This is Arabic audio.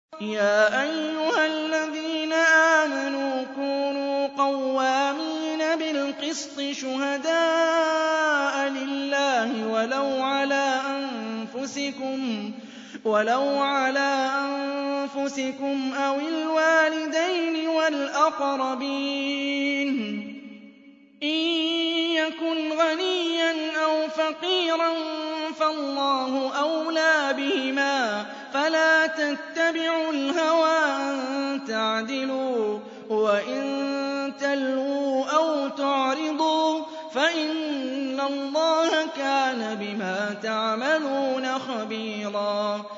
يَا أَيُّهَا الَّذِينَ آمَنُوا كُونُوا قَوَّامِينَ بِالْقِسْطِ شُهَدَاءَ لِلَّهِ وَلَوْ عَلَىٰ أَنفُسِكُمْ أَوِ الْوَالِدَيْنِ وَالْأَقْرَبِينَ ۚ إِن يَكُنْ غَنِيًّا أَوْ فَقِيرًا فَاللَّهُ أَوْلَىٰ بِهِمَا ۖ فَلَا تَتَّبِعُوا الْهَوَىٰ أَن تَعْدِلُوا ۚ وَإِن تَلْوُوا أَوْ تُعْرِضُوا فَإِنَّ اللَّهَ كَانَ بِمَا تَعْمَلُونَ خَبِيرًا